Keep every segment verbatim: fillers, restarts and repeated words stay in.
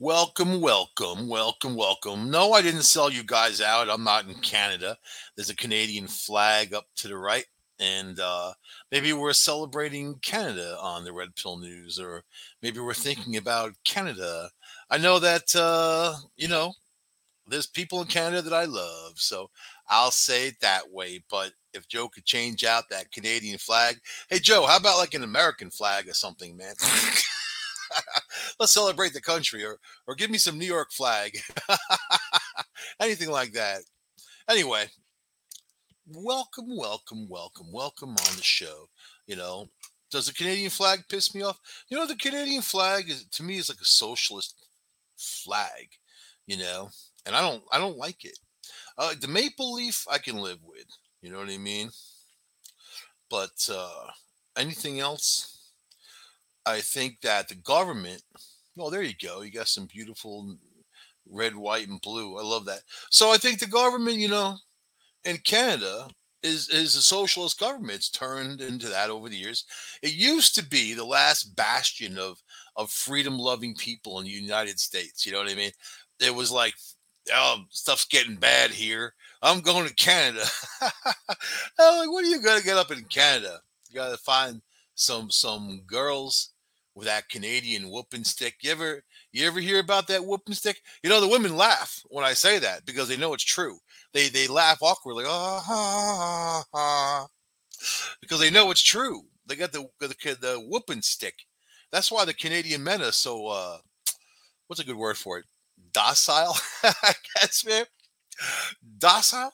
Welcome, welcome, welcome, welcome. No, I didn't sell you guys out. I'm not in Canada. There's a Canadian flag up to the right. And uh, maybe we're celebrating Canada on the Red Pill News, or maybe we're thinking about Canada. I know that, uh, you know, there's people in Canada that I love. So I'll say it that way. But if Joe could change out that Canadian flag, hey, Joe, how about like an American flag or something, man? Let's celebrate the country, or or give me some New York flag. Anything like that. Anyway, welcome, welcome, welcome, welcome on the show. You know, does the Canadian flag piss me off? You know, the Canadian flag is, to me, is like a socialist flag. You know, and I don't I don't like it. Uh, the maple leaf I can live with. You know what I mean? But uh, anything else? I think that the government. Well, there you go. You got some beautiful red, white, and blue. I love that. So I think the government, you know, in Canada is is a socialist government. It's turned into that over the years. It used to be the last bastion of of freedom loving people in the United States. You know what I mean? It was like, oh, stuff's getting bad here. I'm going to Canada. I'm like, what are you gonna get up in Canada? You gotta find some some girls with that Canadian whooping stick. You ever you ever hear about that whooping stick? You know, the women laugh when I say that because they know it's true. They they laugh awkwardly, ah, ha, ha, because they know it's true. They got the the, the whooping stick. That's why the Canadian men are so uh, what's a good word for it? Docile, I guess, man. Docile,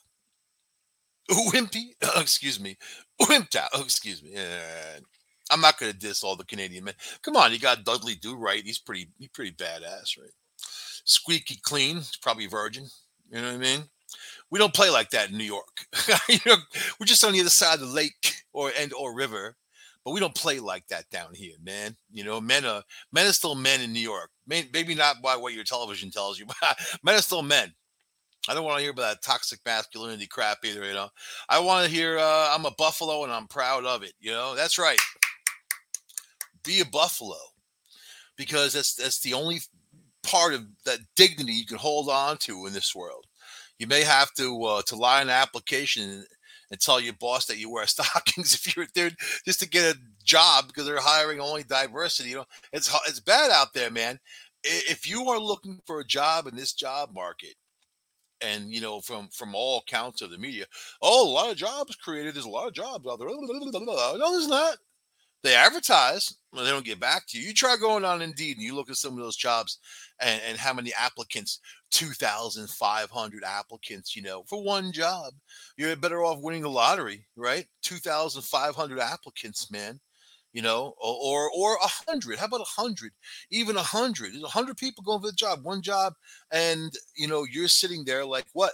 wimpy. Oh, excuse me, wimped out. Oh, excuse me. Yeah. I'm not going to diss all the Canadian men. Come on, you got Dudley Do Right. He's pretty, he's pretty badass, right? Squeaky clean. He's probably virgin. You know what I mean? We don't play like that in New York. you know, we're just on the other side of the lake or and or river, but we don't play like that down here, man. You know, men are men are still men in New York. Maybe not by what your television tells you, but men are still men. I don't want to hear about that toxic masculinity crap either. You know, I want to hear uh, I'm a buffalo and I'm proud of it. You know, that's right. Be a buffalo, because that's that's the only part of that dignity you can hold on to in this world. You may have to uh, to lie an application and tell your boss that you wear stockings if you're there just to get a job because they're hiring only diversity. You know, it's it's bad out there, man. If you are looking for a job in this job market, and you know, from from all accounts of the media, oh, a lot of jobs created. There's a lot of jobs out there. No, there's not. They advertise, but they don't get back to you. You try going on Indeed and you look at some of those jobs, and, and how many applicants, two thousand five hundred applicants, you know, for one job. You're better off winning the lottery, right? two thousand five hundred applicants, man, you know, or or, or one hundred. How about one hundred? Even one hundred. There's one hundred people going for the job, one job, and, you know, you're sitting there like, what?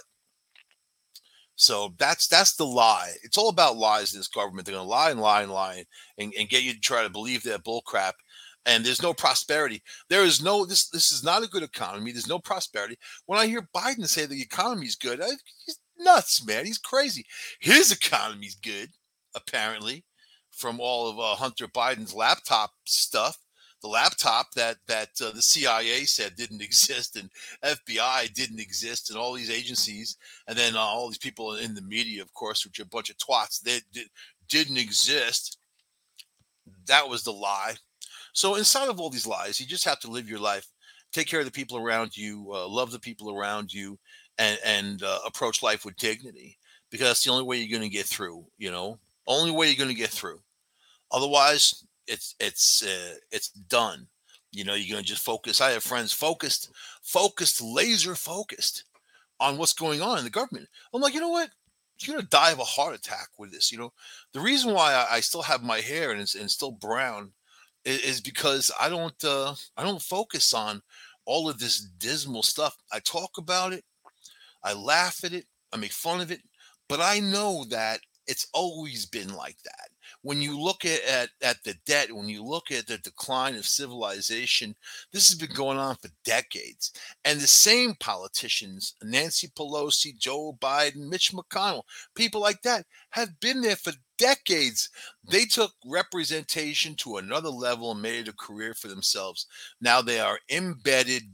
So that's that's the lie. It's all about lies in this government. They're gonna lie and lie and lie and, and get you to try to believe that bull crap. And there's no prosperity. There is no this this is not a good economy. There's no prosperity. When I hear Biden say the economy's good, I, he's nuts, man. He's crazy. His economy's good, apparently, from all of uh, Hunter Biden's laptop stuff. The laptop that that uh, the C I A said didn't exist, and F B I didn't exist, and all these agencies, and then uh, all these people in the media, of course, which are a bunch of twats, they did, didn't exist. That was the lie. So inside of all these lies, you just have to live your life, take care of the people around you, uh, love the people around you, and and uh, approach life with dignity, because that's the only way you're going to get through. You know, only way you're going to get through. Otherwise, it's it's uh, it's done. You know, you're gonna just focus. I have friends focused, focused, laser focused on what's going on in the government. I'm like, you know what? You're gonna die of a heart attack with this. You know, the reason why I, I still have my hair and it's and still brown is, is because I don't uh, I don't focus on all of this dismal stuff. I talk about it, I laugh at it, I make fun of it, but I know that it's always been like that. When you look at, at, at the debt, when you look at the decline of civilization, this has been going on for decades. And the same politicians, Nancy Pelosi, Joe Biden, Mitch McConnell, people like that, have been there for decades. They took representation to another level and made it a career for themselves. Now they are embedded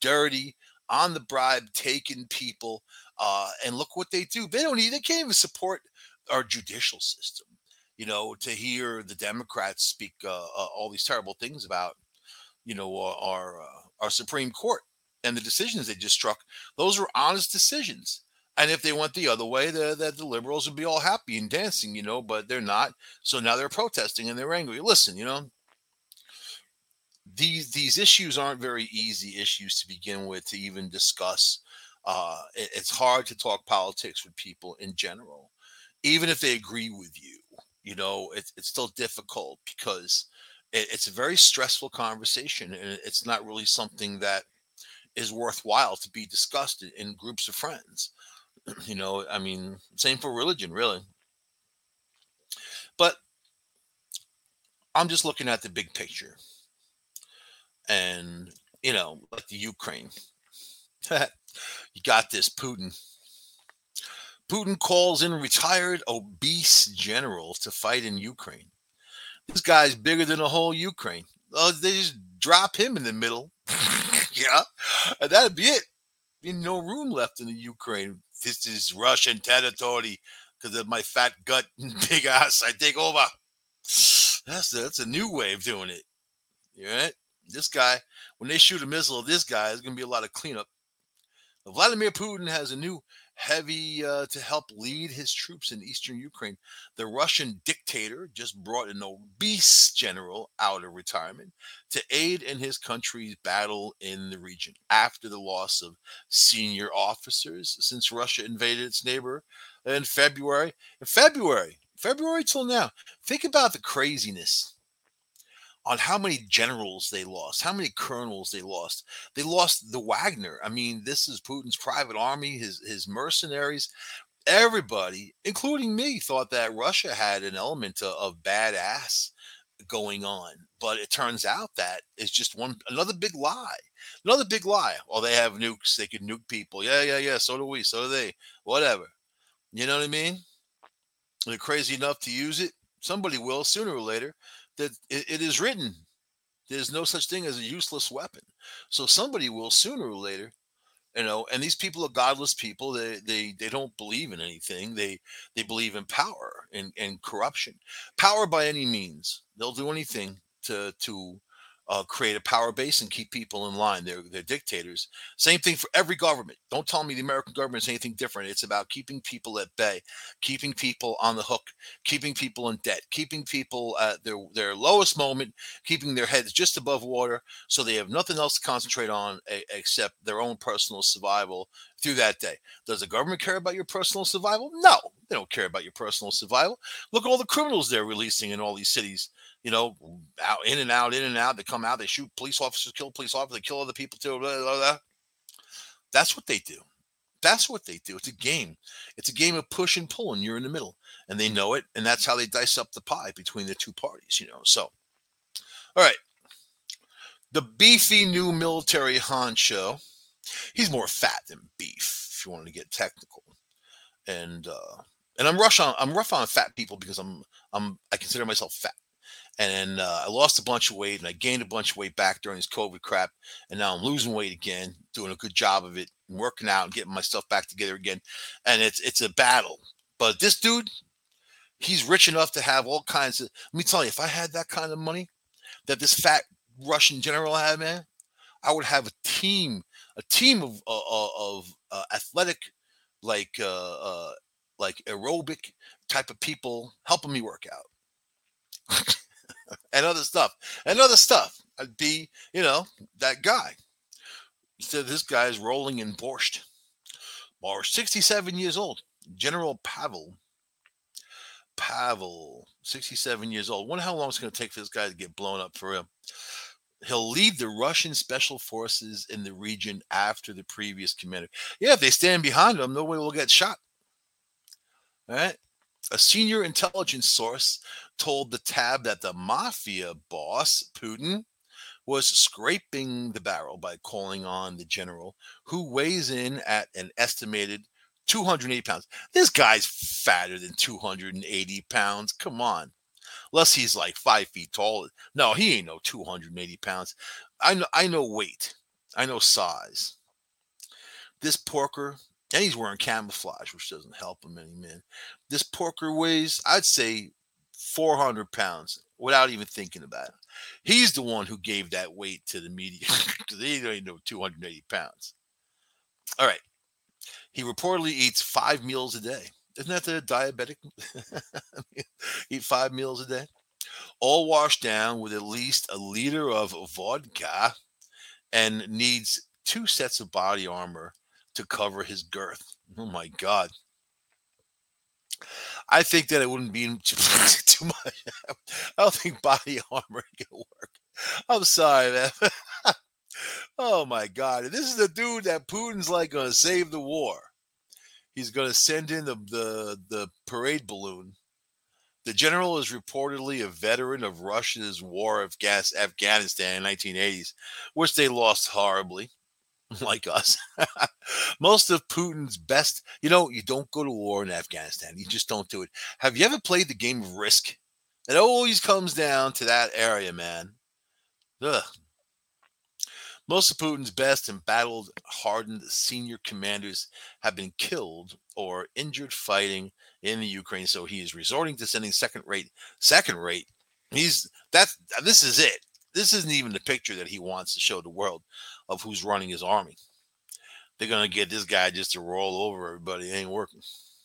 dirty, on the bribe, taking people. Uh, and look what they do. They don't even, they can't even support our judicial system. You know, to hear the Democrats speak uh, uh, all these terrible things about, you know, uh, our uh, our Supreme Court and the decisions they just struck. Those are honest decisions. And if they went the other way, the, the, the liberals would be all happy and dancing, you know, but they're not. So now they're protesting and they're angry. Listen, you know, these these issues aren't very easy issues to begin with to even discuss. Uh, it, it's hard to talk politics with people in general, even if they agree with you. You know, it, it's still difficult because it, it's a very stressful conversation, and it's not really something that is worthwhile to be discussed in, in groups of friends. You know, I mean, same for religion, really. But I'm just looking at the big picture, and you know, like the Ukraine. You got this Putin. Putin calls in retired obese general to fight in Ukraine. This guy's bigger than the whole Ukraine. Oh, they just drop him in the middle. Yeah, and that'd be it. There's no room left in the Ukraine. This is Russian territory because of my fat gut and big ass. I take over. That's a, that's a new way of doing it. You right? This guy, when they shoot a missile at this guy, there's going to be a lot of cleanup. Vladimir Putin has a new heavy uh, to help lead his troops in eastern Ukraine. The Russian dictator just brought an obese general out of retirement to aid in his country's battle in the region after the loss of senior officers since Russia invaded its neighbor in February. In February, February till now. Think about the craziness on how many generals they lost, how many colonels they lost. They lost the Wagner. I mean, this is Putin's private army, his his mercenaries. Everybody, including me, thought that Russia had an element of, of badass going on, but it turns out that it's just one another big lie, another big lie. Oh, they have nukes; they can nuke people. Yeah, yeah, yeah. So do we. So do they. Whatever. You know what I mean? They're crazy enough to use it. Somebody will sooner or later. That it, it is written. There's no such thing as a useless weapon. So somebody will sooner or later, you know. And these people are godless people. They they they don't believe in anything. They they believe in power and and corruption. Power by any means. They'll do anything to to uh, create a power base and keep people in line. They're they're dictators. Same thing for every government. Don't tell me the American government is anything different. It's about keeping people at bay, keeping people on the hook, keeping people in debt, keeping people at their their lowest moment, keeping their heads just above water, so they have nothing else to concentrate on a, except their own personal survival through that day. Does the government care about your personal survival? No, they don't care about your personal survival. Look at all the criminals they're releasing in all these cities. You know, out in and out, in and out. They come out, they shoot police officers, kill police officers, they kill other people too. Blah, blah, blah. That's what they do. That's what they do. It's a game. It's a game of push and pull, and you're in the middle, and they know it, and that's how they dice up the pie between the two parties. You know. So, all right, the beefy new military honcho. He's more fat than beef, if you wanted to get technical. And uh, and I'm rough on I'm rough on fat people because I'm I'm I consider myself fat. And uh, I lost a bunch of weight, and I gained a bunch of weight back during this COVID crap. And now I'm losing weight again, doing a good job of it, and working out and getting myself back together again. And it's it's a battle. But this dude, he's rich enough to have all kinds of. Let me tell you, if I had that kind of money that this fat Russian general had, man, I would have a team, a team of uh, uh, of uh, athletic, like uh, uh, like aerobic type of people helping me work out. And other stuff, and other stuff. I'd be, you know, that guy. Instead, this guy is rolling in borscht. Borscht, sixty-seven years old. General Pavel. Pavel, sixty-seven years old. Wonder how long it's going to take for this guy to get blown up for him. He'll lead the Russian special forces in the region after the previous commander. Yeah, if they stand behind him, nobody will get shot. All right. A senior intelligence source told the Tab that the mafia boss, Putin, was scraping the barrel by calling on the general, who weighs in at an estimated two hundred eighty pounds. This guy's fatter than two hundred eighty pounds. Come on. Unless he's like five feet tall. No, he ain't no two hundred eighty pounds. I know, I know weight. I know size. This porker, and he's wearing camouflage, which doesn't help him any, man. This porker weighs, I'd say, four hundred pounds without even thinking about it. He's the one who gave that weight to the media because they don't even know two hundred eighty pounds. All right. He reportedly eats five meals a day. Isn't that the diabetic? Eat five meals a day, all washed down with at least a liter of vodka, and needs two sets of body armor to cover his girth. Oh my God. I think that it wouldn't be too, too much. I don't think body armor can work. I'm sorry, man. Oh my God. This is the dude that Putin's like going to save the war. He's going to send in the, the, the parade balloon. The general is reportedly a veteran of Russia's war of gas Afghanistan in the nineteen eighties, which they lost horribly, like us. Most of Putin's best, you know, you don't go to war in Afghanistan. You just don't do it. Have you ever played the game of Risk? It always comes down to that area, man. Ugh. Most of Putin's best and battled hardened senior commanders have been killed or injured fighting in the Ukraine, so he is resorting to sending second rate. Second rate. He's that's this is it. This isn't even the picture that he wants to show the world of who's running his army. They're gonna get this guy just to roll over everybody. It ain't working.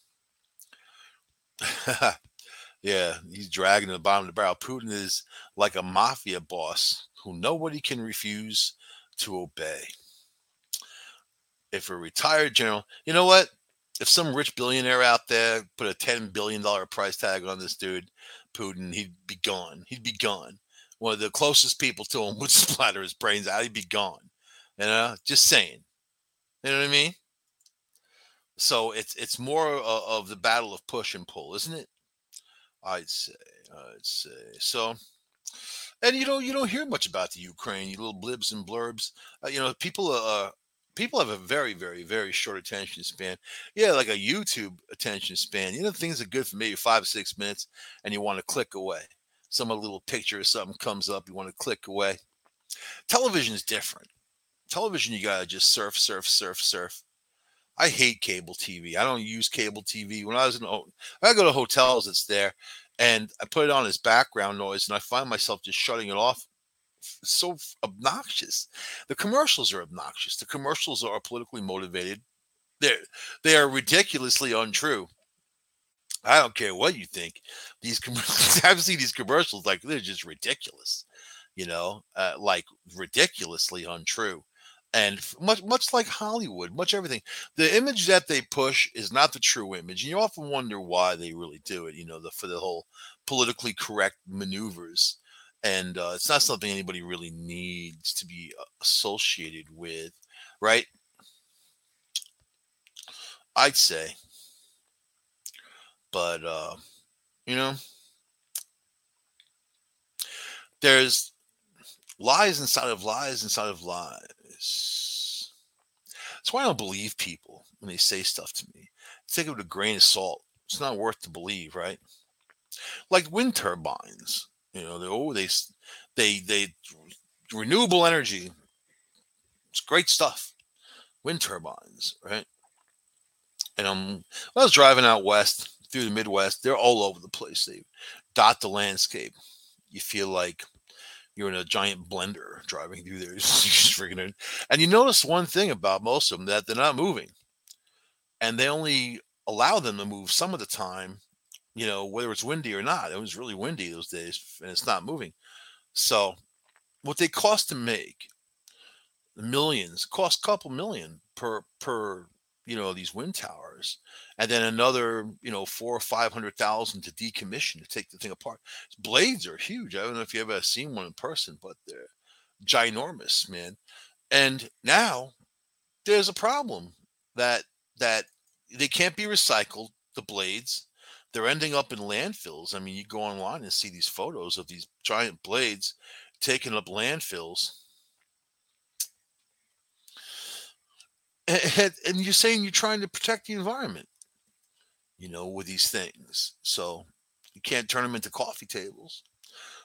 Yeah, he's dragging to the bottom of the barrel. Putin is like a mafia boss who nobody can refuse to obey. If a retired general, you know what? If some rich billionaire out there put a ten billion dollars price tag on this dude, Putin, he'd be gone. He'd be gone. One of the closest people to him would splatter his brains out. He'd be gone. You know, just saying. You know what I mean? So it's it's more of, of the battle of push and pull, isn't it? I'd say. I'd say. So, and you know, you don't hear much about the Ukraine. You little blibs and blurbs. Uh, you know, people uh, people have a very, very, very short attention span. Yeah, like a YouTube attention span. You know, things are good for maybe five, six minutes, and you want to click away. Some little picture or something comes up, you want to click away. Television is different. Television, you gotta just surf, surf, surf, surf. I hate cable T V. I don't use cable T V. When I was in, I go to hotels, it's there, and I put it on as background noise, and I find myself just shutting it off. It's so obnoxious. The commercials are obnoxious. The commercials are politically motivated. They're they are ridiculously untrue. I don't care what you think. These commercials, I've seen these commercials, like they're just ridiculous. You know, uh, like ridiculously untrue. And much, much like Hollywood, much everything, the image that they push is not the true image. And you often wonder why they really do it. You know, the for the whole politically correct maneuvers, and uh, it's not something anybody really needs to be associated with, right? I'd say, but uh, you know, there's lies inside of lies inside of lies. That's why I don't believe people when they say stuff to me. Take it with a grain of salt. It's not worth to believe, right? Like wind turbines. You know, they oh they they they renewable energy. It's great stuff. Wind turbines, right? And um, when I was driving out west through the Midwest, they're all over the place. They dot the landscape. You feel like you're in a giant blender driving through there. Just freaking it. And you notice one thing about most of them, that they're not moving. And they only allow them to move some of the time, you know, whether it's windy or not. It was really windy those days and it's not moving. So what they cost to make, millions, cost a couple million per per you know these wind towers, and then another you know four or five hundred thousand to decommission to take the thing apart. Blades are huge. I don't know if you ever seen one in person, but they're ginormous, man. And now there's a problem that that they can't be recycled. The blades, they're ending up in landfills. I mean, you go online and see these photos of these giant blades taking up landfills. And, and you're saying you're trying to protect the environment, you know, with these things. So you can't turn them into coffee tables.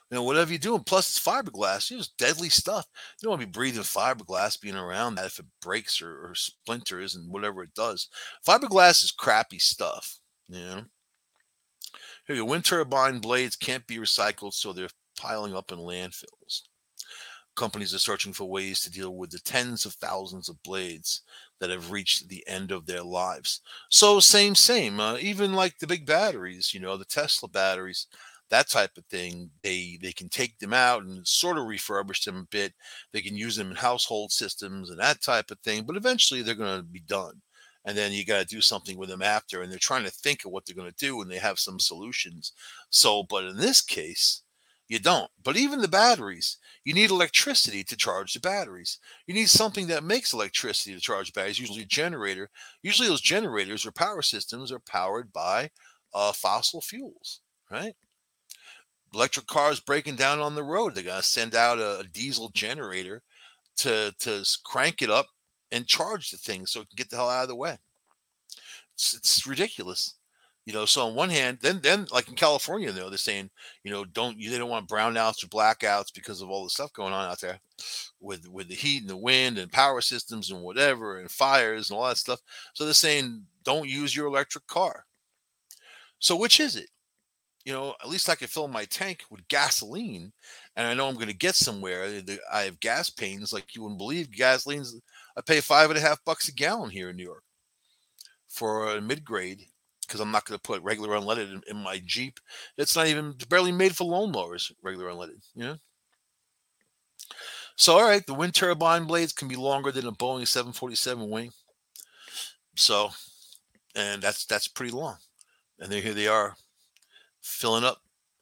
You know, whatever you're doing. Plus, it's fiberglass. You know, it's deadly stuff. You don't want to be breathing fiberglass, being around that if it breaks or, or splinters and whatever it does. Fiberglass is crappy stuff. You know, here, your wind turbine blades can't be recycled, so they're piling up in landfills. Companies are searching for ways to deal with the tens of thousands of blades that have reached the end of their lives. So same, same. Uh, even like the big batteries, you know, the Tesla batteries, that type of thing. They they can take them out and sort of refurbish them a bit. They can use them in household systems and that type of thing. But eventually, they're going to be done. And then you got to do something with them after. And they're trying to think of what they're going to do, and they have some solutions. So, but in this case, you don't. But even the batteries, you need electricity to charge the batteries. You need something that makes electricity to charge batteries, usually a generator. Usually those generators or power systems are powered by uh, fossil fuels, right? Electric cars breaking down on the road. They're going to send out a, a diesel generator to, to s- crank it up and charge the thing so it can get the hell out of the way. It's, it's ridiculous. You know, so on one hand, then then like in California, though, they're saying, you know, don't you they don't want brownouts or blackouts because of all the stuff going on out there with with the heat and the wind and power systems and whatever and fires and all that stuff. So they're saying don't use your electric car. So which is it? You know, at least I can fill my tank with gasoline, and I know I'm going to get somewhere. The- I have gas pains like you wouldn't believe. Gasoline's I pay five and a half bucks a gallon here in New York for a mid grade because I'm not going to put regular unleaded in, in my Jeep. It's not even it's barely made for lawnmowers, regular unleaded. You know. So all right, the wind turbine blades can be longer than a Boeing seven forty-seven wing. So and that's that's pretty long. And then here they are filling up,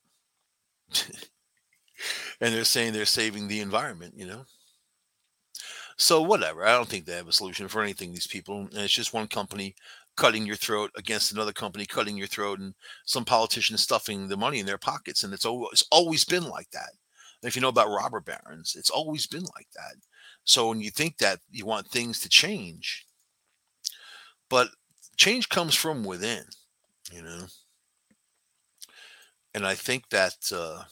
and they're saying they're saving the environment. You know. So whatever. I don't think they have a solution for anything. These people, and it's just one company cutting your throat against another company cutting your throat, and some politicians stuffing the money in their pockets. And it's always it's always been like that. And if you know about robber barons, it's always been like that. So when you think that you want things to change, but change comes from within, you know. And I think that uh,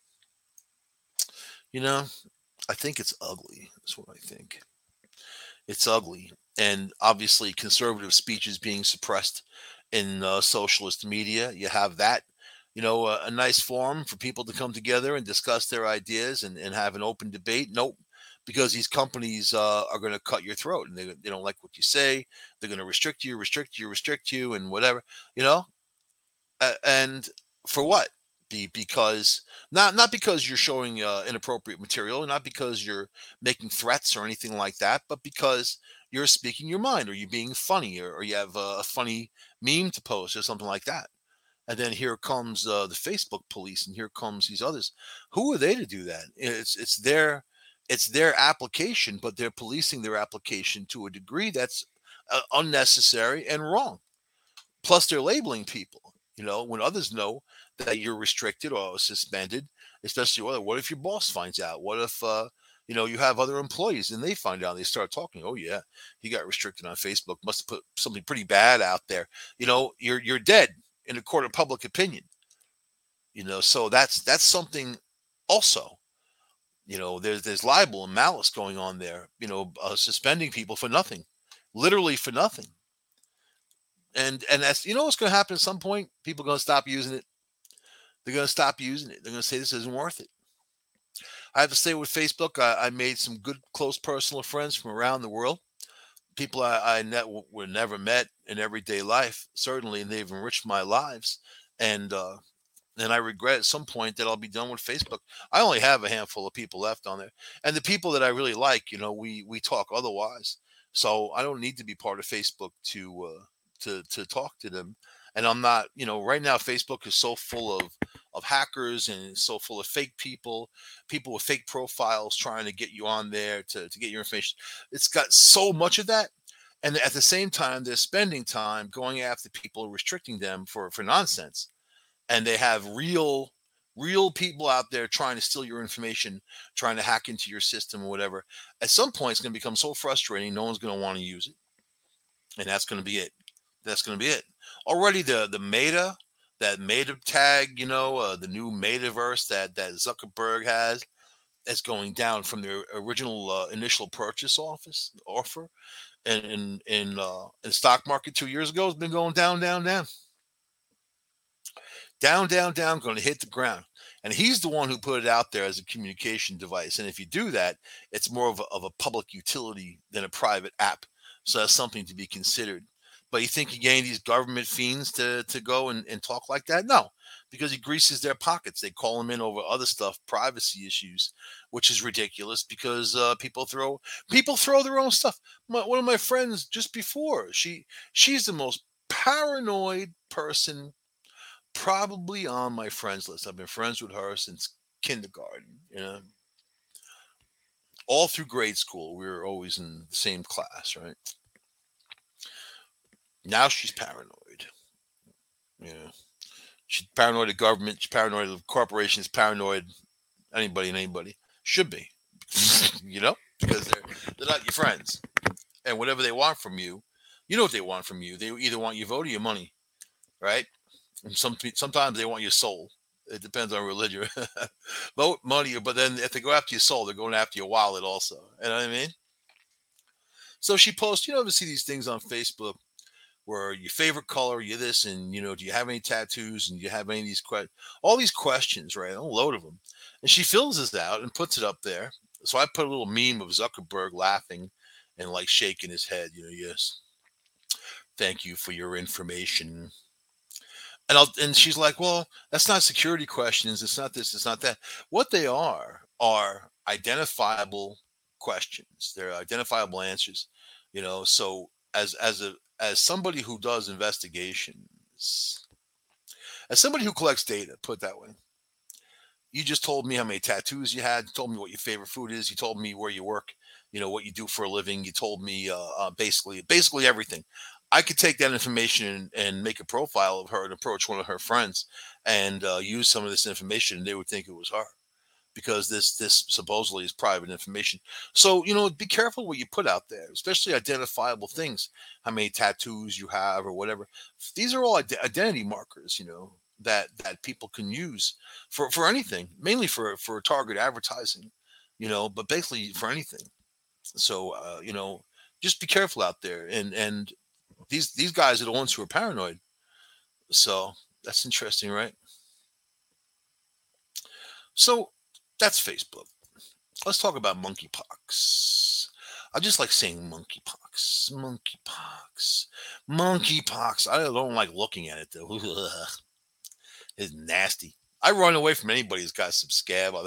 you know, I think it's ugly. That's what I think. It's ugly. And obviously, conservative speech is being suppressed in uh, socialist media. You have that, you know, a, a nice forum for people to come together and discuss their ideas and, and have an open debate. Nope, because these companies uh, are going to cut your throat and they, they don't like what you say. They're going to restrict you, restrict you, restrict you, and whatever, you know. Uh, and for what? Be because not not because you're showing uh, inappropriate material, not because you're making threats or anything like that, but because you're speaking your mind, or you're being funny, or, or you have a, a funny meme to post, or something like that. And then here comes uh, the Facebook police, and here comes these others. Who are they to do that? It's it's their it's their application, but they're policing their application to a degree that's uh, unnecessary and wrong. Plus, they're labeling people. You know, when others know that you're restricted or suspended, especially what, what if your boss finds out? What if uh, you know you have other employees and they find out? They start talking. Oh yeah, he got restricted on Facebook. Must have put something pretty bad out there. You know, you're you're dead in a court of public opinion. You know, so that's that's something also. You know, there's there's libel and malice going on there. You know, uh, suspending people for nothing, literally for nothing. And and that's you know what's going to happen at some point. People are going to stop using it. They're going to stop using it. They're going to say this isn't worth it. I have to say with Facebook, I, I made some good, close personal friends from around the world. People I, I net, were never met in everyday life, certainly, and they've enriched my lives. And uh, and I regret at some point that I'll be done with Facebook. I only have a handful of people left on there, and the people that I really like, you know, we we talk otherwise. So I don't need to be part of Facebook to uh, to to talk to them. And I'm not, you know, right now Facebook is so full of of hackers and it's so full of fake people, people with fake profiles trying to get you on there to to get your information. It's got so much of that. And at the same time, they're spending time going after people, restricting them for for nonsense, and they have real real people out there trying to steal your information, trying to hack into your system or whatever. At some point it's going to become so frustrating no one's going to want to use it, and that's going to be it. That's going to be it. Already the the Meta, that Meta tag, you know, uh, the new Metaverse that that Zuckerberg has, is going down from their original uh, initial purchase office offer, and in in uh, in the stock market two years ago has been going down, down, down, down, down, down, going to hit the ground. And he's the one who put it out there as a communication device. And if you do that, it's more of a, of a public utility than a private app. So that's something to be considered. But you think he gained these government fiends to, to go and, and talk like that? No, because he greases their pockets. They call him in over other stuff, privacy issues, which is ridiculous because uh, people throw people throw their own stuff. My, one of my friends just before she she's the most paranoid person probably on my friends list. I've been friends with her since kindergarten, you know, all through grade school. We were always in the same class, right? Now she's paranoid. Yeah. She's paranoid of government, she's paranoid of corporations, paranoid anybody and anybody. Should be. You know? Because they're they're not your friends. And whatever they want from you, you know what they want from you. They either want your vote or your money, right? And some sometimes they want your soul. It depends on religion. Vote, money, but then if they go after your soul, they're going after your wallet also. You know what I mean? So she posts, you know, to see these things on Facebook where your favorite color, you this, and you know, do you have any tattoos, and do you have any of these que- all these questions, right? A load of them, and she fills this out and puts it up there. So I put a little meme of Zuckerberg laughing and like shaking his head, you know, yes, thank you for your information. And I'll, and she's like, well, that's not security questions. It's not this. It's not that. What they are are identifiable questions. They're identifiable answers. You know. So as as a as somebody who does investigations, as somebody who collects data, put it that way, you just told me how many tattoos you had. You told me what your favorite food is. You told me where you work. You know what you do for a living. You told me uh, uh, basically basically everything. I could take that information and, and make a profile of her and approach one of her friends and uh, use some of this information, and they would think it was her because this this supposedly is private information. So you know, be careful what you put out there, especially identifiable things. How many tattoos you have or whatever. These are all ide- identity markers. You know that that people can use for for anything, mainly for for target advertising. You know, but basically for anything. So uh, you know, just be careful out there, and and these these guys are the ones who are paranoid. So that's interesting, right? So that's Facebook. Let's talk about monkeypox. I just like saying monkeypox, monkeypox, monkeypox. I don't like looking at it though. Ugh, it's nasty. I run away from anybody who's got some scab.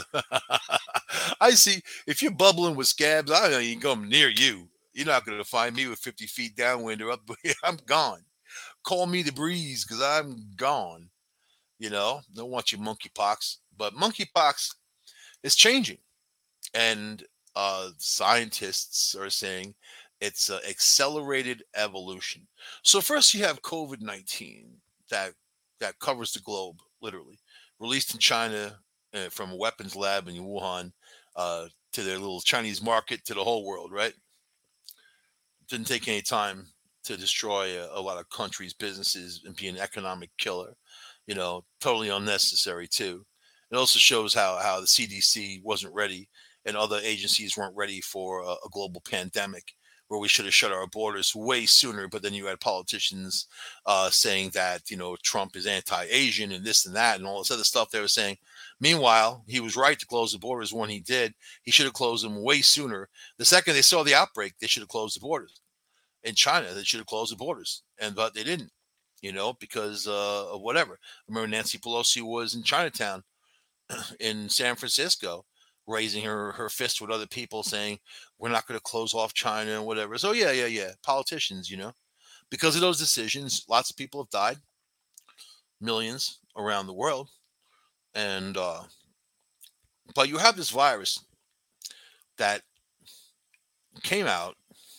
I see if you're bubbling with scabs, I don't even come near you. You're not going to find me with fifty feet downwind or up. I'm gone. Call me the breeze because I'm gone. You know, don't want you monkeypox, but monkeypox is changing, and uh, scientists are saying it's uh, accelerated evolution. So first, you have COVID nineteen that that covers the globe, literally, released in China uh, from a weapons lab in Wuhan uh, to their little Chinese market to the whole world. Right? Didn't take any time to destroy a, a lot of countries' businesses and be an economic killer. You know, totally unnecessary too. It also shows how how the C D C wasn't ready and other agencies weren't ready for a, a global pandemic where we should have shut our borders way sooner. But then you had politicians uh, saying that you know Trump is anti-Asian and this and that and all this other stuff they were saying. Meanwhile, he was right to close the borders when he did. He should have closed them way sooner. The second they saw the outbreak, they should have closed the borders. In China, they should have closed the borders, and but they didn't. You know, because uh, of whatever. I remember Nancy Pelosi was in Chinatown in San Francisco, raising her her fist with other people, saying we're not going to close off China and whatever. So yeah, yeah, yeah. Politicians, you know, because of those decisions, lots of people have died, millions around the world, and uh, but you have this virus that came out,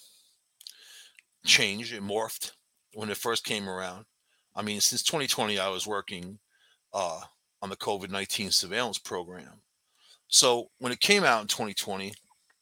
changed, it morphed when it first came around. I mean, since twenty twenty, I was working uh, on the COVID nineteen surveillance program. So when it came out in twenty twenty,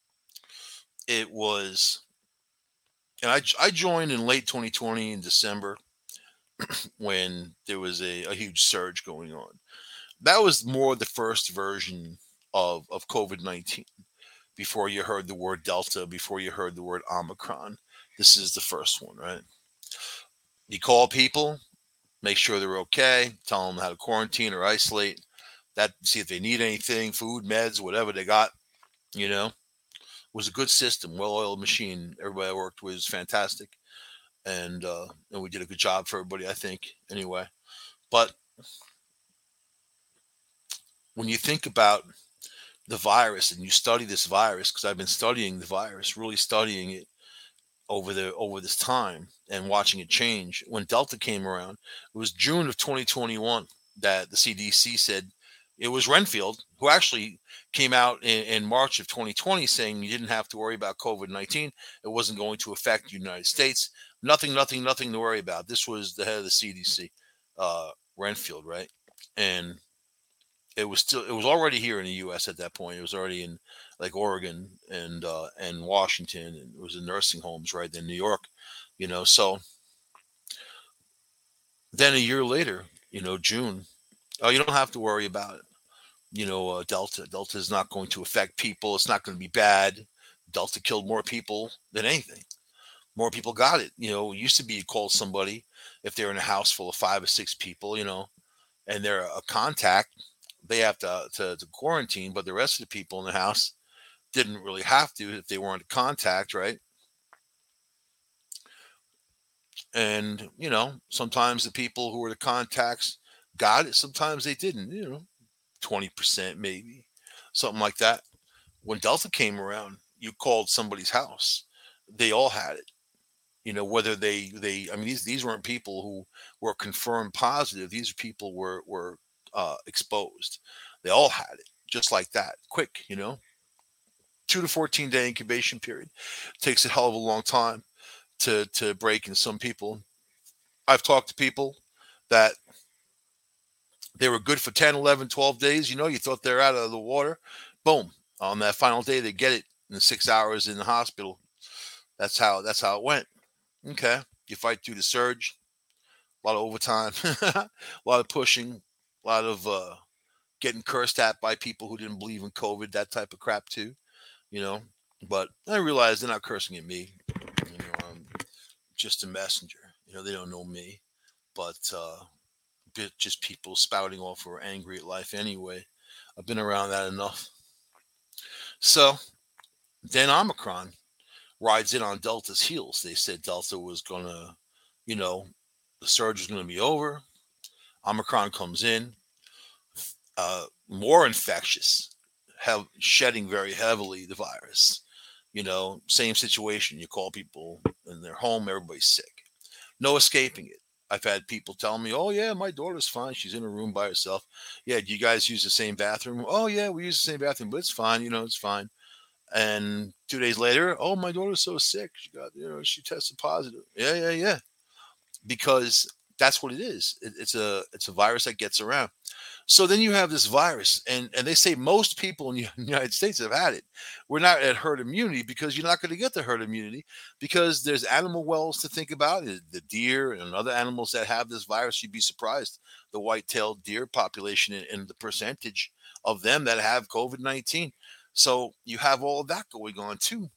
it was, and I, I joined in late twenty twenty in December. when there was a, a huge surge going on. That was more the first version of, of COVID nineteen before you heard the word Delta, before you heard the word Omicron. This is the first one, right? You call people, make sure they're okay, tell them how to quarantine or isolate, that see if they need anything, food, meds, whatever they got, you know. It was a good system, well-oiled machine. Everybody I worked with was fantastic. And uh, and we did a good job for everybody, I think, anyway. But when you think about the virus and you study this virus, because I've been studying the virus, really studying it over the over this time and watching it change. When Delta came around, it was June of twenty twenty-one that the C D C said it was Renfield who actually came out in, in March of twenty twenty saying you didn't have to worry about COVID nineteen. It wasn't going to affect the United States. Nothing, nothing, nothing to worry about. This was the head of the C D C, uh, Renfield, right? And it was still it was already here in the U S at that point. It was already in like Oregon and uh, and Washington, and it was in nursing homes right in New York, you know. So then a year later, you know, June, oh, you don't have to worry about it. You know, uh, Delta Delta is not going to affect people. It's not going to be bad. Delta killed more people than anything. More people got it. You know, it used to be you called somebody if they're in a house full of five or six people, you know, and they're a contact, they have to, to, to quarantine, but the rest of the people in the house didn't really have to if they weren't a contact, right? And, you know, sometimes the people who were the contacts got it, sometimes they didn't, you know, twenty percent maybe, something like that. When Delta came around, you called somebody's house, they all had it. You know, whether they they I mean these these weren't people who were confirmed positive. These people were were uh, exposed. They all had it just like that, quick. You know, two to fourteen day incubation period takes a hell of a long time to to break in some people. I've talked to people that they were good for ten, eleven, twelve days. You know, you thought they're out of the water. Boom. On that final day, they get it in six hours in the hospital. That's how that's how it went. Okay. You fight through the surge, a lot of overtime, a lot of pushing, a lot of uh, getting cursed at by people who didn't believe in COVID, that type of crap too, you know. But I realize they're not cursing at me. You know, I'm just a messenger. You know, they don't know me, but uh, just people spouting off who are angry at life anyway. I've been around that enough. So then Omicron rides in on Delta's heels. They said Delta was gonna, you know, the surge was gonna be over. Omicron comes in, uh, more infectious, have shedding very heavily the virus. You know, same situation. You call people in their home, everybody's sick. No escaping it. I've had people tell me, "Oh yeah, my daughter's fine. She's in a room by herself." Yeah, do you guys use the same bathroom? Oh yeah, we use the same bathroom, but it's fine. You know, it's fine. And two days later, oh, my daughter's so sick. She got, you know, she tested positive. Yeah, yeah, yeah. Because that's what it is. It, it's a it's a virus that gets around. So then you have this virus, and and they say most people in the United States have had it. We're not at herd immunity because you're not going to get the herd immunity because there's animal wells to think about. The the deer and other animals that have this virus, you'd be surprised the white-tailed deer population and, and the percentage of them that have COVID nineteen. So you have all of that going on too.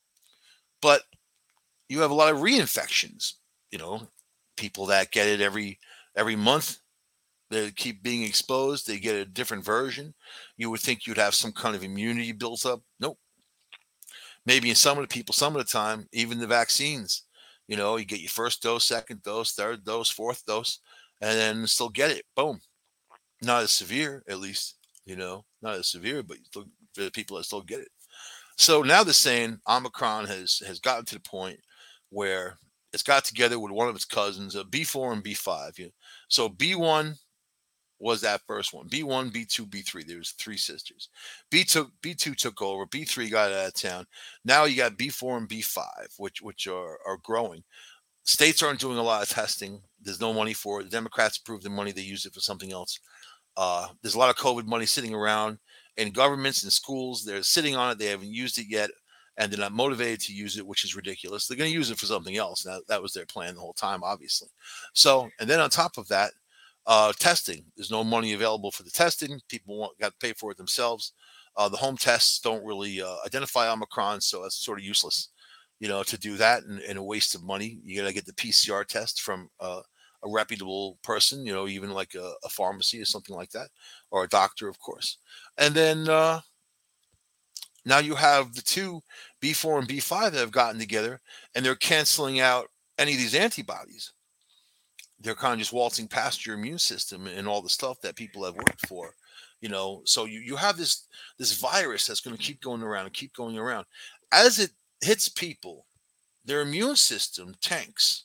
But you have a lot of reinfections. You know, people that get it every every month, they keep being exposed. They get a different version. You would think you'd have some kind of immunity built up. Nope. Maybe in some of the people, some of the time, even the vaccines, you know, you get your first dose, second dose, third dose, fourth dose, and then still get it. Boom. Not as severe, at least, you know, not as severe, but still, for the people that still get it. So now they're saying Omicron has has gotten to the point where it's got together with one of its cousins, a B four and B five. You know? So B one was that first one. B one, B two, B three. There was three sisters. B two, B two took over. B three got out of town. Now you got B four and B five, which which are, are growing. States aren't doing a lot of testing. There's no money for it. The Democrats approved the money. They use it for something else. Uh, there's a lot of COVID money sitting around in governments and schools. They're sitting on it. They haven't used it yet. and they're not motivated to use it, which is ridiculous. They're going to use it for something else. That, that was their plan the whole time, obviously. So, and then on top of that, uh, testing. There's no money available for the testing. People want, got to pay for it themselves. Uh, the home tests don't really uh, identify Omicron, so it's sort of useless, you know, to do that, and, and a waste of money. You got to get the P C R test from uh, a reputable person, you know, even like a, a pharmacy or something like that, or a doctor, of course. And then uh, now you have the two B four and B five that have gotten together, and they're canceling out any of these antibodies. They're kind of just waltzing past your immune system and all the stuff that people have worked for, you know. So you, you have this this virus that's going to keep going around and keep going around. As it hits people, their immune system tanks.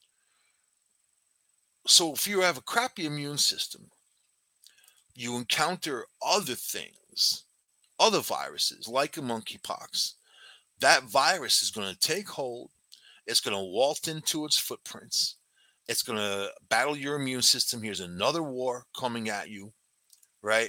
So if you have a crappy immune system, you encounter other things, other viruses like a monkeypox. That virus is going to take hold. It's going to waltz into its footprints. It's going to battle your immune system. Here's another war coming at you, right?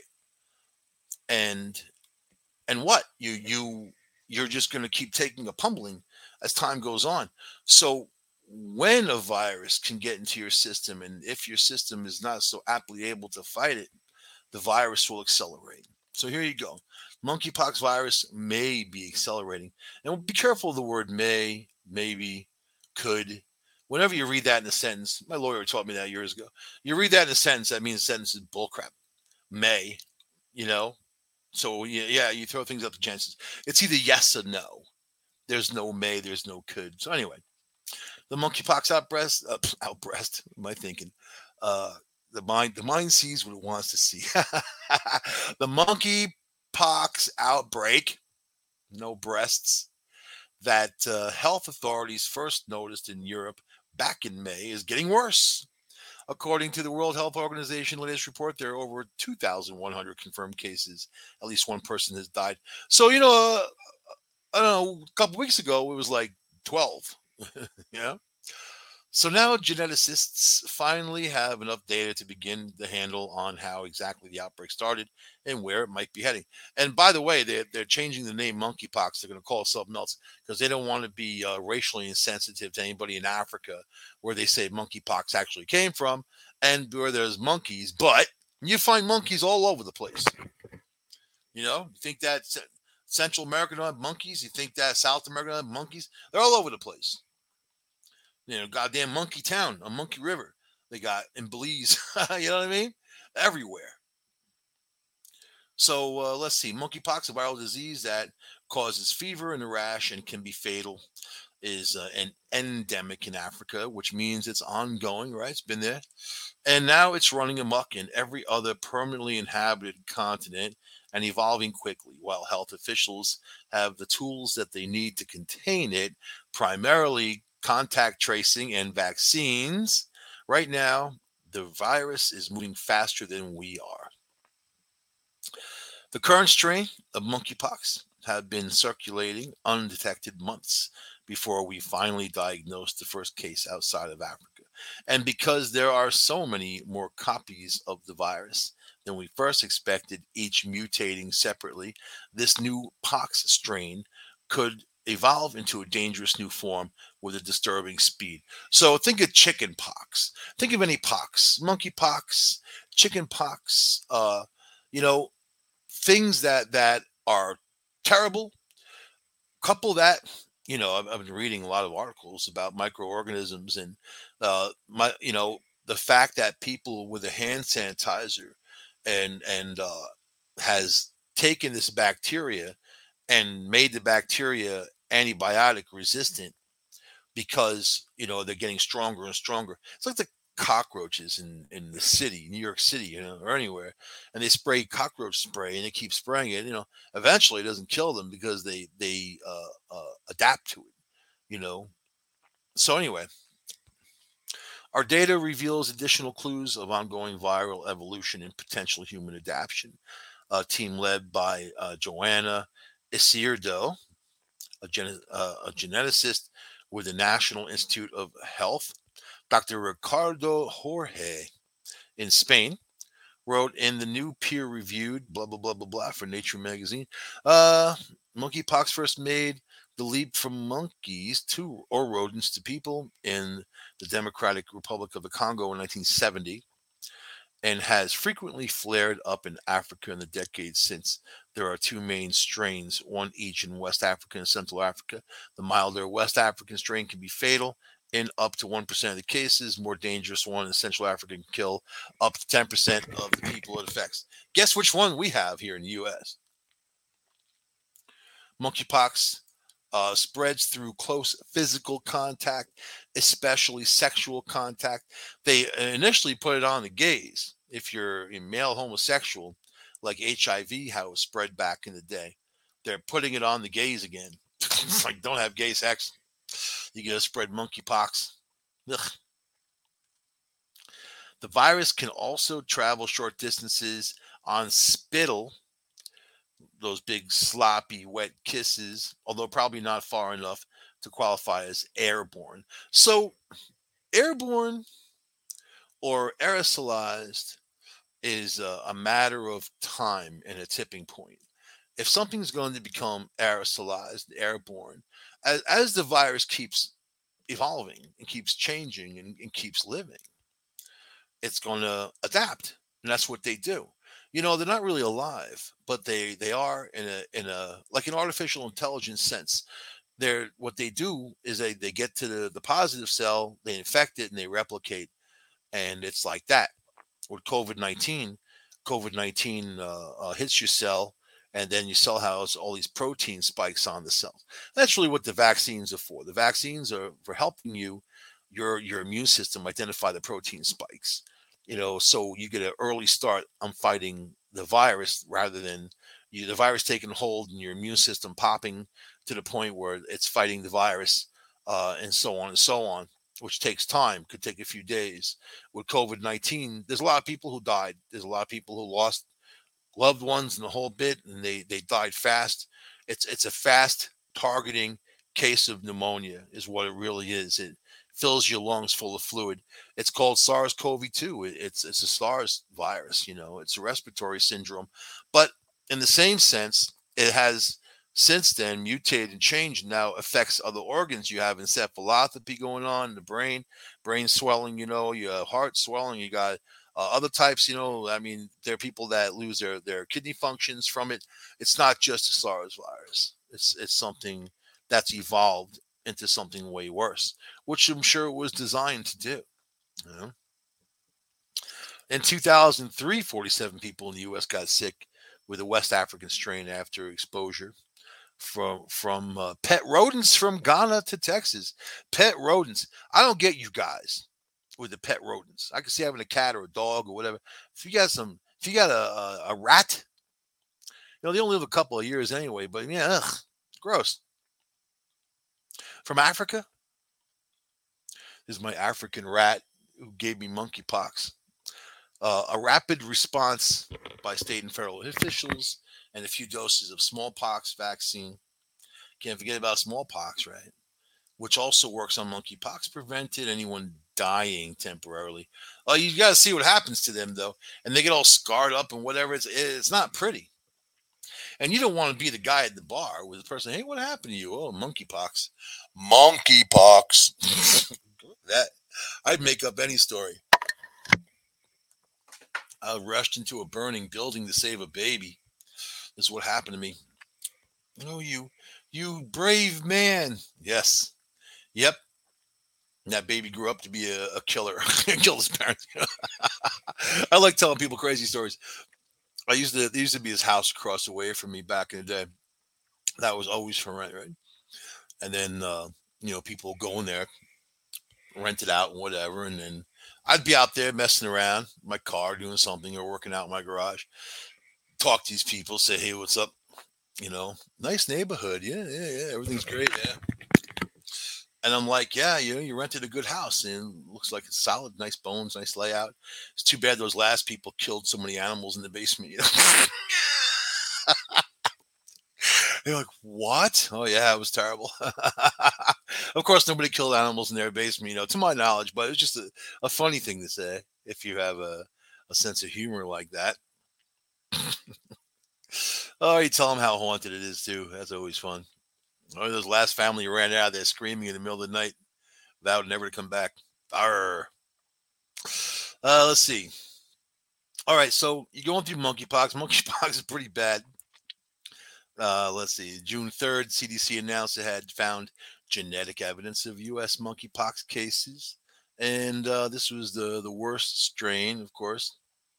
And and what you you you're just going to keep taking a pummeling as time goes on. So when a virus can get into your system, and if your system is not so aptly able to fight it, the virus will accelerate. So here you go. Monkeypox virus may be accelerating. And be careful of the word may, maybe, could. Whenever you read that in a sentence, my lawyer taught me that years ago. You read that in a sentence, that means the sentence is bullcrap. May, you know. So yeah, yeah, you throw things up to chances. It's either yes or no. There's no may, there's no could. So anyway, the monkeypox outbreast, uh, outbreast. What am I thinking? Uh, the mind, the mind sees what it wants to see. The monkeypox outbreak, no breasts, that uh, health authorities first noticed in Europe back in May is getting worse. According to the World Health Organization latest report, there are over two thousand one hundred confirmed cases. At least one person has died. So, you know, uh, I don't know, a couple weeks ago, it was like twelve. Yeah. So now geneticists finally have enough data to begin the handle on how exactly the outbreak started and where it might be heading. And by the way, they're, they're changing the name monkeypox. They're going to call it something else because they don't want to be uh, racially insensitive to anybody in Africa where they say monkeypox actually came from and where there's monkeys. But you find monkeys all over the place. You know, you think that Central America don't have monkeys? You think that South America don't have monkeys? They're all over the place. You know, goddamn Monkey Town on Monkey River. They got in Belize. You know what I mean? Everywhere. So uh, let's see. Monkeypox, a viral disease that causes fever and a rash and can be fatal, is uh, an endemic in Africa, which means it's ongoing, right? It's been there. And now it's running amok in every other permanently inhabited continent and evolving quickly, while health officials have the tools that they need to contain it, primarily contact tracing and vaccines. Right now, the virus is moving faster than we are. The current strain of monkeypox had been circulating undetected months before we finally diagnosed the first case outside of Africa. And because there are so many more copies of the virus than we first expected, each mutating separately, this new pox strain could evolve into a dangerous new form with a disturbing speed. So think of chicken pox. Think of any pox, monkey pox, chicken pox, uh, you know, things that that are terrible. Couple that, you know, I've, I've been reading a lot of articles about microorganisms and uh, my, you know, the fact that people with a hand sanitizer and and uh, has taken this bacteria and made the bacteria antibiotic resistant because, you know, they're getting stronger and stronger. It's like the cockroaches in in the city, New York City, you know, or anywhere, and they spray cockroach spray and they keep spraying it. You know, eventually it doesn't kill them because they they uh, uh, adapt to it. You know, so anyway, our data reveals additional clues of ongoing viral evolution and potential human adaptation. A team led by uh, Joanna Isierdo, a, gen- uh, a geneticist with the National Institute of Health, Doctor Ricardo Jorge in Spain, wrote in the new peer-reviewed blah blah blah blah blah for Nature magazine. Uh, monkeypox first made the leap from monkeys to or rodents to people in the Democratic Republic of the Congo in nineteen seventy, and has frequently flared up in Africa in the decades since. There are two main strains, one each in West Africa and Central Africa. The milder West African strain can be fatal in up to one percent of the cases. More dangerous one in Central Africa can kill up to ten percent of the people it affects. Guess which one we have here in the U S? Monkeypox uh, spreads through close physical contact, especially sexual contact. They initially put it on the gays. If you're a male homosexual, like H I V, how it was spread back in the day, they're putting it on the gays again. It's like, don't have gay sex, you're going to spread monkeypox. Ugh. The virus can also travel short distances on spittle, those big sloppy wet kisses, although probably not far enough to qualify as airborne. So airborne or aerosolized is a, a matter of time and a tipping point. If something's going to become aerosolized, airborne, as, as the virus keeps evolving and keeps changing and, and keeps living, it's going to adapt, and that's what they do. You know, they're not really alive, but they they are in a in a like an artificial intelligence sense. They're what they do is they they get to the the positive cell, they infect it, and they replicate, and it's like that with COVID nineteen. COVID nineteen uh, uh, hits your cell, and then your cell has all these protein spikes on the cells. That's really what the vaccines are for. The vaccines are for helping you, your your immune system, identify the protein spikes. You know, so you get an early start on fighting the virus rather than you the virus taking hold and your immune system popping to the point where it's fighting the virus, uh, and so on and so on, which takes time, could take a few days. With COVID nineteen, there's a lot of people who died. There's a lot of people who lost loved ones and the whole bit, and they they died fast. It's it's a fast targeting case of pneumonia, is what it really is. It fills your lungs full of fluid. It's called SARS-C o V two. It's it's a SARS virus. You know, it's a respiratory syndrome, but in the same sense, it has since then mutated and changed. Now affects other organs. You have encephalopathy going on in the brain, brain swelling. You know, your heart swelling. You got uh, other types. You know, I mean, there are people that lose their their kidney functions from it. It's not just a SARS virus. It's it's something that's evolved into something way worse, which I'm sure it was designed to do. You know? In two thousand three, forty-seven people in the U S got sick with a West African strain after exposure from from uh, pet rodents from Ghana to Texas. Pet rodents. I don't get you guys with the pet rodents. I can see having a cat or a dog or whatever. If you got some, if you got a, a, a rat, you know they only live a couple of years anyway. But yeah, ugh, gross. From Africa, this is my African rat who gave me monkeypox. Uh, a rapid response by state and federal officials and a few doses of smallpox vaccine. Can't forget about smallpox, right? Which also works on monkeypox, prevented anyone dying temporarily. Oh, you got to see what happens to them, though. And they get all scarred up and whatever. It's, it's not pretty. And you don't want to be the guy at the bar with the person, hey, what happened to you? Oh, monkeypox. Monkeypox. That I'd make up any story. I rushed into a burning building to save a baby. This is what happened to me. Oh, you, you brave man. Yes. Yep. And that baby grew up to be a, a killer. Killed his parents. I like telling people crazy stories. I used to, there used to be this house across the way from me back in the day. That was always for rent, right? And then, uh, you know, people go in there, rent it out and whatever. And then I'd be out there messing around in my car, doing something or working out in my garage. Talk to these people, say, hey, what's up? You know, nice neighborhood. Yeah, yeah, yeah. Everything's great. Yeah. And I'm like, yeah, you know, you rented a good house and it looks like it's solid, nice bones, nice layout. It's too bad those last people killed so many animals in the basement. You know? They're like, what? Oh, yeah, it was terrible. Of course, nobody killed animals in their basement, you know, to my knowledge, but it's just a, a funny thing to say if you have a, a sense of humor like that. Oh, you tell them how haunted it is, too. That's always fun. Oh, those last family ran out of there screaming in the middle of the night, vowed never to come back. Arr. Uh, let's see. All right, so you're going through monkeypox. Monkeypox is pretty bad. Uh, let's see. June third, C D C announced it had found genetic evidence of U S monkeypox cases. And uh, this was the, the worst strain, of course.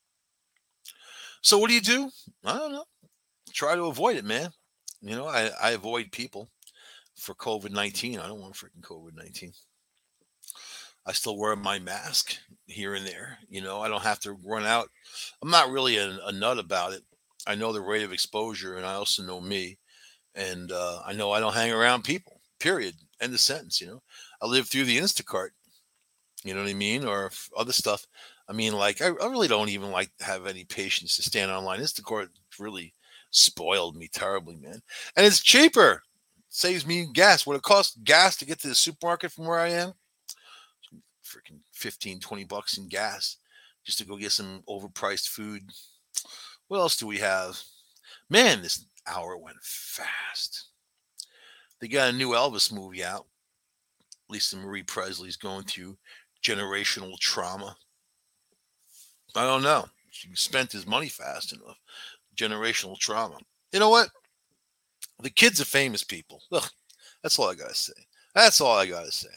So what do you do? I don't know. Try to avoid it, man. You know, I, I avoid people for COVID nineteen. I don't want freaking COVID nineteen. I still wear my mask here and there. You know, I don't have to run out. I'm not really a, a nut about it. I know the rate of exposure, and I also know me. And uh, I know I don't hang around people, period. End of sentence. You know, I live through the Instacart. You know what I mean? Or f- other stuff. I mean, like, I, I really don't even like have any patience to stand online. Instacart really spoiled me terribly, man. And it's cheaper. Saves me gas. What it costs gas to get to the supermarket from where I am? Freaking fifteen, twenty bucks in gas just to go get some overpriced food. What else do we have? Man, this hour went fast. They got a new Elvis movie out. Lisa Marie Presley's going through generational trauma. I don't know. She spent his money fast enough. Generational trauma. You know what? The kids are famous people. Ugh, that's all I gotta say. That's all I gotta say.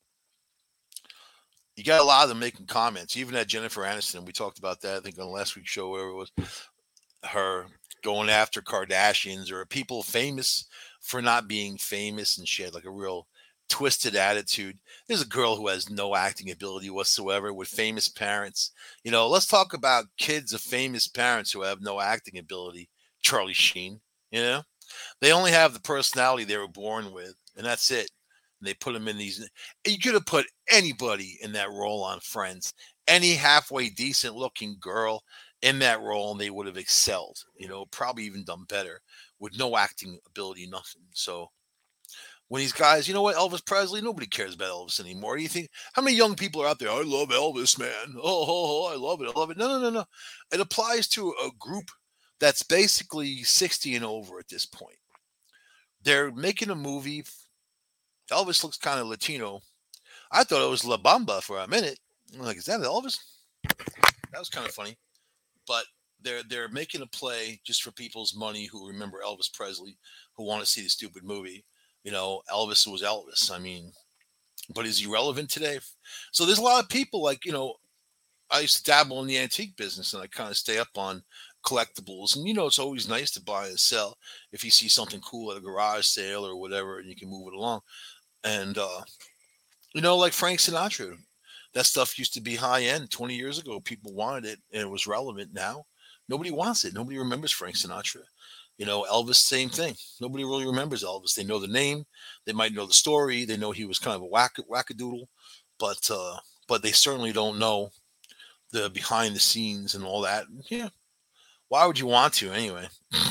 You got a lot of them making comments. Even at Jennifer Aniston, we talked about that. I think on last week's show, where it was her going after Kardashians or people famous for not being famous, and she had like a real twisted attitude. There's a girl who has no acting ability whatsoever with famous parents. You know, let's talk about kids of famous parents who have no acting ability. Charlie Sheen, you know, they only have the personality they were born with, and that's it. And they put them in these. You could have put anybody in that role on Friends, any halfway decent looking girl in that role, and they would have excelled. You know, probably even done better with no acting ability, nothing. So when these guys, you know what, Elvis Presley, nobody cares about Elvis anymore. Do you think how many young people are out there? I love Elvis, man. Oh, oh, oh, I love it. I love it. No, no, no, no. It applies to a group that's basically sixty and over at this point. They're making a movie. Elvis looks kind of Latino. I thought it was La Bamba for a minute. I'm like, is that Elvis? That was kind of funny. But they're they're making a play just for people's money who remember Elvis Presley, who want to see the stupid movie. You know, Elvis was Elvis. I mean, but is he relevant today? So there's a lot of people like, you know, I used to dabble in the antique business and I kind of stay up on collectibles. And, you know, it's always nice to buy and sell if you see something cool at a garage sale or whatever and you can move it along. And, uh, you know, like Frank Sinatra, that stuff used to be high end twenty years ago. People wanted it and it was relevant. Now, nobody wants it. Nobody remembers Frank Sinatra. You know, Elvis, same thing. Nobody really remembers Elvis. They know the name, they might know the story, they know he was kind of a whack wackadoodle, but uh, but they certainly don't know the behind the scenes and all that. Yeah, why would you want to anyway?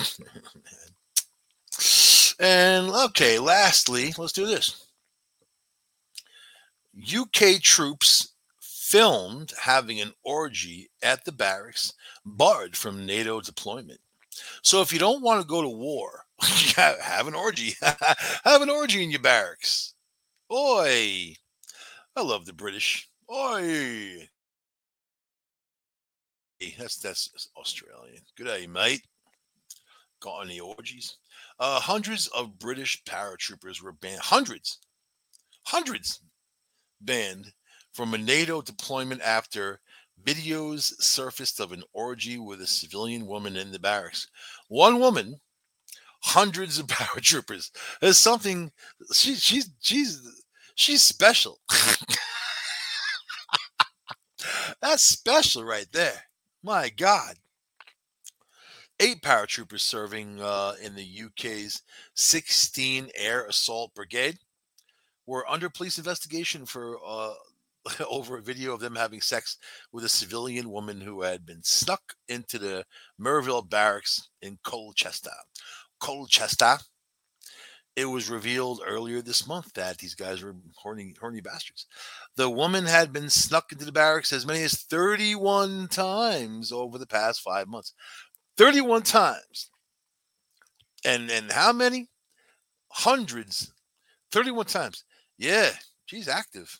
And okay, lastly, let's do this. U K troops filmed having an orgy at the barracks, barred from NATO deployment. So if you don't want to go to war, have an orgy. Have an orgy in your barracks. Oi. I love the British. Oi. That's that's Australian. Good day, mate. Got any orgies? Uh, hundreds of British paratroopers were banned. Hundreds. Hundreds banned from a NATO deployment after videos surfaced of an orgy with a civilian woman in the barracks. One woman, hundreds of paratroopers. There's something. She, she's she's she's special. That's special right there. My God. Eight paratroopers serving uh, in the U K's sixteen Air Assault Brigade were under police investigation for uh, over a video of them having sex with a civilian woman who had been snuck into the Merville barracks in Colchester. Colchester. It was revealed earlier this month that these guys were horny, horny bastards. The woman had been snuck into the barracks as many as thirty-one times over the past five months. thirty-one times. And and how many? hundreds, thirty-one times. Yeah, she's active.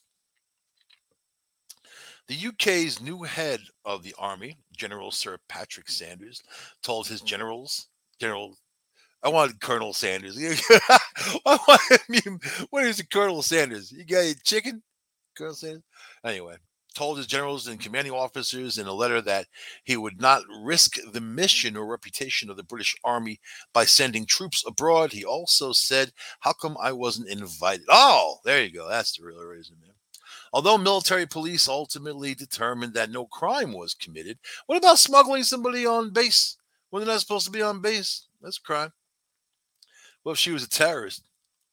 The U K's new head of the army, General Sir Patrick Sanders, told his generals, General, I wanted Colonel Sanders. I want, I mean, what is it, Colonel Sanders? You got a chicken, Colonel Sanders? Anyway, told his generals and commanding officers in a letter that he would not risk the mission or reputation of the British Army by sending troops abroad. He also said, "How come I wasn't invited?" Oh, there you go. That's the real reason, man. Although military police ultimately determined that no crime was committed, what about smuggling somebody on base when they're not supposed to be on base? That's a crime. Well, if she was a terrorist?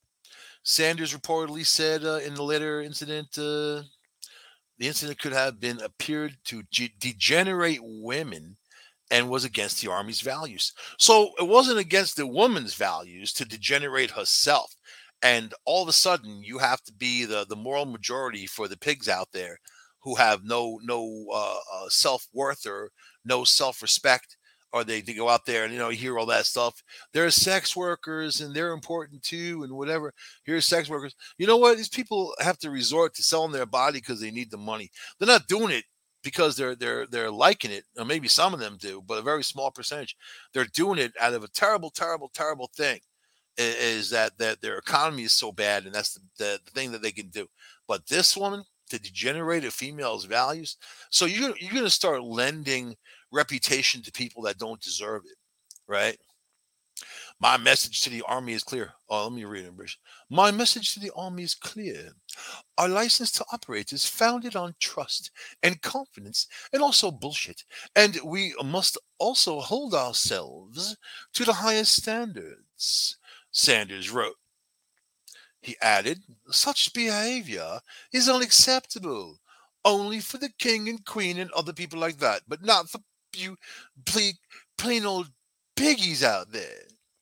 Sanders reportedly said uh, in the later incident, uh, the incident could have been appeared to ge- degenerate women and was against the army's values. So it wasn't against the woman's values to degenerate herself. And all of a sudden, you have to be the, the moral majority for the pigs out there who have no no uh, uh, self worth or no self respect, or they, they go out there and you know hear all that stuff. They're sex workers and they're important too, and whatever. Here's sex workers. You know what? These people have to resort to selling their body because they need the money. They're not doing it because they're they're they're liking it, or maybe some of them do, but a very small percentage. They're doing it out of a terrible, terrible, terrible thing is that that their economy is so bad, and that's the, the, the thing that they can do. But this woman to degenerate a female's values, so you're you're going to start lending reputation to people that don't deserve it, right? My message to the army is clear. Oh, let me read it in British. My message to the army is clear. Our license to operate is founded on trust and confidence and also bullshit. And we must also hold ourselves to the highest standards, Sanders wrote. He added, such behavior is unacceptable only for the king and queen and other people like that, but not for you plain, plain old piggies out there.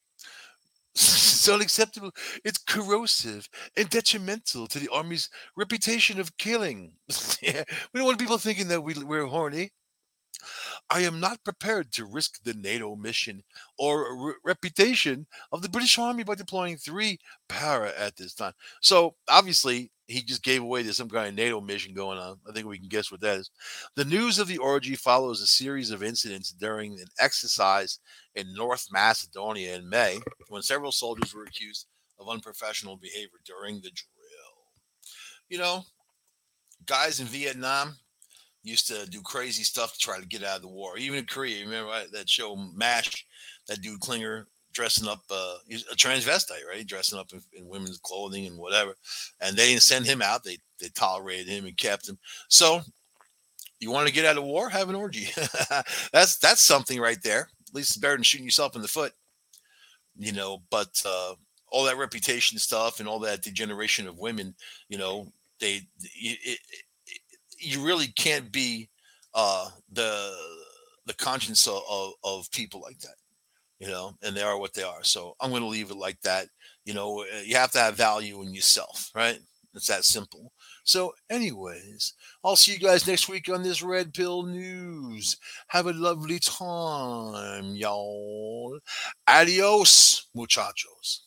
It's unacceptable. It's corrosive and detrimental to the army's reputation of killing. Yeah, we don't want people thinking that we, we're horny. I am not prepared to risk the NATO mission or re- reputation of the British Army by deploying three para at this time. So obviously, he just gave away to some kind of NATO mission going on. I think we can guess what that is. The news of the orgy follows a series of incidents during an exercise in North Macedonia in May, when several soldiers were accused of unprofessional behavior during the drill. You know, guys in Vietnam used to do crazy stuff to try to get out of the war. Even in Korea, you remember right, that show MASH, that dude Klinger dressing up, uh, he's a transvestite, right? Dressing up in, in women's clothing and whatever. And they didn't send him out. They they tolerated him and kept him. So you want to get out of war? Have an orgy. that's that's something right there. At least it's better than shooting yourself in the foot, you know. But uh, all that reputation stuff and all that degeneration of women, you know, they it, it, you really can't be uh, the the conscience of, of, of people like that, you know, and they are what they are. So I'm going to leave it like that. You know, uh, you have to have value in yourself, right? It's that simple. So, anyways, I'll see you guys next week on this Red Pill News. Have a lovely time, y'all. Adios, muchachos.